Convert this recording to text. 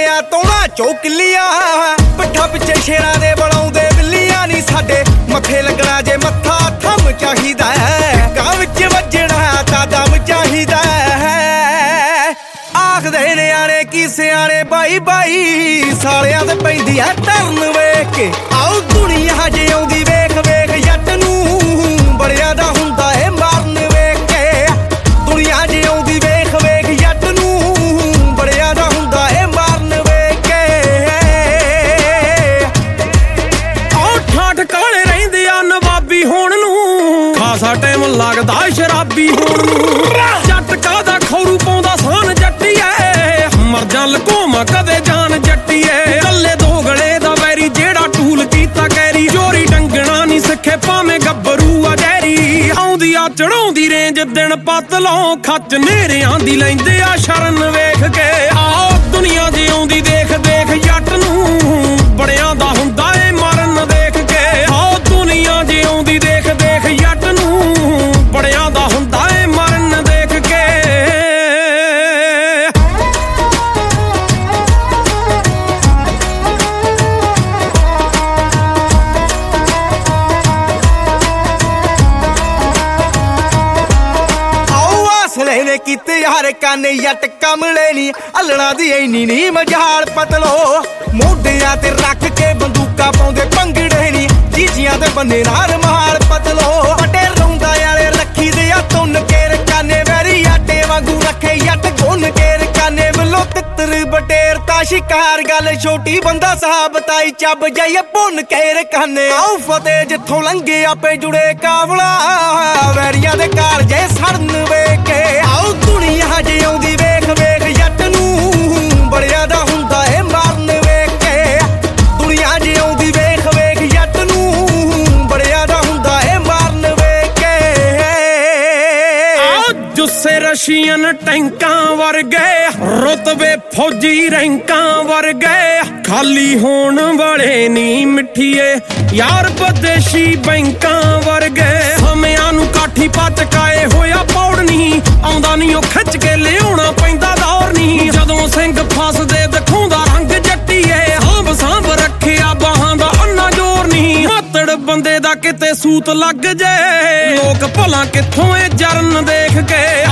ਦੀਆਂ ਤੋੜਾਂ ਚੋਕਲੀਆਂ ਪਿੱਠਾਂ ਪਿੱਛੇ ਸ਼ੇਰਾਂ ਦੇ ਬਣਾਉਂਦੇ ਬਿੱਲੀਆਂ ਨੀ ਸਾਡੇ ਮੱਥੇ ਲੱਗਣਾ ਜੇ ਮੱਥਾ ਥੰਮ ਚਾਹੀਦਾ ਕਾਂ ਵਿੱਚ ਵੱਜਣਾ ਤਾਂ ਦਮ ਚਾਹੀਦਾ ਆਖਦੇ ਨਿਆਣੇ ਕੀ ਸਿਆਣੇ ਬਾਈ ਬਾਈ ਸਾਲਿਆਂ ਤੇ ਪੈਂਦੀ ਐ ਧਰਨ ਵੇਖ ਕੇ ਆਓ ਦੁਨੀਆ ਜਿਉਂਦੀ ਵੇਖ ਵੇਖ ਜੱਟ ਨੂੰ ਬੜਿਆਂ ਦਾ ਹੁੰਦਾ ਏ ਮਾਰਨ ਵੇਖ ਕੇ ਦੁਨੀਆ ਜਿਉਂਦੀ ਵੇਖ ਵੇਖ ਜੱਟ ਨੂੰ ਬੜਿਆਂ ਦਾ ਹੁੰਦਾ ਏ ਮਾਰਨ ਵੇਖ ਕੇ ਆਓ ਠਾਠ ਕਾਲੇ ਰਹਿੰਦੇ ਆ ਨਵਾਬੀ ਹੋਣ ਨੂੰ ਖਾਸਾ ਟਾਈਮ ਲੱਗਦਾ ਸ਼ਰਾਬੀ ਹੋਣ ਨੂੰ ਜੱਟ ਕਾਦਾ ਖੌਰੂ ਪਾਉਂਦਾ ਸਾਨ ਜੱਟੀਏ ਮਰ ਜਾ ਲਕੋਮਾ ਕਦੇ ਜਾਨ ਜੱਟੀਏ ਕੱਲੇ ਦੋ ਗਲੇ ਦਾ ਵੈਰੀ ਜਿਹੜਾ ਟੂਲ ਕੀਤਾ ਕੈਰੀ ਚੋਰੀ ਡੰਗਣਾ ਨਹੀਂ ਸਿੱਖੇ ਭਾਵੇਂ ਗੱਭਰੂ ਆ ਜੈਰੀ ਆਉਂਦੀ ਆ ਚੜਾਉਂਦੀ ਰੇਂਜ ਦਿਨ ਪਤਲੋਂ ਖੱਚ ਨੇਰਿਆਂ ਦੀ ਲੈਂਦੇ ਆ ਸ਼ਰਨ ਵੇਖ ਕੇ ਆਓ ਦੁਨੀਆ ਜਿਉਂਦੀ ਦੇਖ ਦੇਖ ਜੱਟ ਨੂੰ ਬੜਿਆਂ ਦਾ ਹੁੰਦਾ ਏ ਮਰਨ ਦੇਖ ਕੇ ਆਓ ਦੁਨੀਆ ਜਿਉਂਦੀ ਦੇਖ ਦੇਖ ਜੱਟ ਨੂੰ ਬੜਿਆਂ ਦਾ ਹੁੰਦਾ ਏ ਮਰਨ ਦੇਖ ਕੇ ਨੇ ਕੀਤੇ ਯਾਰ ਕਾਨੇ ਜੱਟ ਕਮਲੇ ਨੀ ਅਲਣਾ ਦੀ ਐਨੀ ਨੀ ਮਜਾਲ ਪਤਲੋ ਮੋਢਿਆਂ ਤੇ ਰੱਖ ਕੇ ਬੰਦੂਕਾਂ ਪਾਉਂਦੇ ਪੰਗੜੇ ਨੀ ਜੀਜੀਆਂ ਦੇ ਬੰਨੇ ਨਾਲ ਮਹਾਲ ਪਤਲੋ ਵੱਡੇ ਰੌਂਦਾ ਵਾਲੇ ਰੱਖੀ ਦੇ ਆ ਤੁੰਨ ਕੇਰ ਕਾਨੇ ਵੈਰੀ ਆਟੇ ਵਾਂਗੂ ਰੱਖੇ ਜੱਟ ਗੁੰਨ ਕੇਰ ਕਾਨੇ ਵੱਲੋਂ ਤਿੱਤਰ ਬਟੇਰ ਤਾਂ ਸ਼ਿਕਾਰ ਗੱਲ ਛੋਟੀ ਬੰਦਾ ਸਾਹਬ ਤਾਈ ਚੱਬ ਜਾਈਏ ਭੁੰਨ ਕੇਰ ਕਾਨੇ ਆਓ ਫਤਿਹ ਜਿੱਥੋਂ ਲੰਘੇ ਆਪੇ ਜੁੜੇ ਕਾਵਲਾ ਵੈਰੀਆਂ ਦੇ ਕਾਲਜੇ ਸੜਨ ਵੇਖ ਕੇ ਆਓ ਦੁਨੀਆ ਜਿਉਂਦੀ ਵੇਖ ਵੇਖ ਜੱਟ ਨੂੰ ਬੜਿਆਂ ਦਾ ਹੁੰਦਾ ਏ ਮਾਰਨ ਵੇਖ ਕੇ ਦੁਨੀਆ ਜਿਉਂਦੀ ਵੇਖ ਵੇਖ ਜੱਟ ਨੂੰ ਬੜਿਆਂ ਦਾ ਹੁੰਦਾ ਏ ਮਾਰਨ ਵੇਖ ਕੇ ਆਓ ਜੁੱਸੇ ਰਸ਼ੀਅਨ ਟੈਂਕਾਂ ਵਰਗੇ ਰੁਤਬੇ ਫੌਜੀ ਰੈਂਕਾਂ ਵਰਗੇ ਖਾਲੀ ਹੋਣ ਵਾਲੇ ਨੀ ਮਿੱਠੀਏ ਯਾਰ ਵਿਦੇਸ਼ੀ ਬੈਂਕਾਂ ਵਰਗੇ ਸਮਿਆਂ ਨੂੰ ਕਾਠੀ ਪਚਕਾਏ ਹੋਇਆ ਪੌੜ ਨਹੀਂ ਆਉਂਦਾ ਨੀ ਉਹ ਖਿੱਚ ਕੇ ਲਿਆਉਣਾ ਪੈਂਦਾ ਦੌਰ ਨਹੀਂ ਜਦੋਂ ਸਿੰਘ ਫਸਦੇ ਦਿਖਾਉਂਦਾ ਰੰਗ ਜੱਟੀਏ ਸਾਂਭ ਸਾਂਭ ਰੱਖਿਆ ਬਾਹਾਂ ਦਾ ਅੰਨਾ ਜ਼ੋਰ ਨਹੀਂ ਮਾਤੜ ਬੰਦੇ ਦਾ ਕਿਤੇ ਸੂਤ ਲੱਗ ਜੇ ਲੋਕ ਭਲਾ ਕਿੱਥੋਂ ਏ ਜਰਨ ਦੇਖ ਕੇ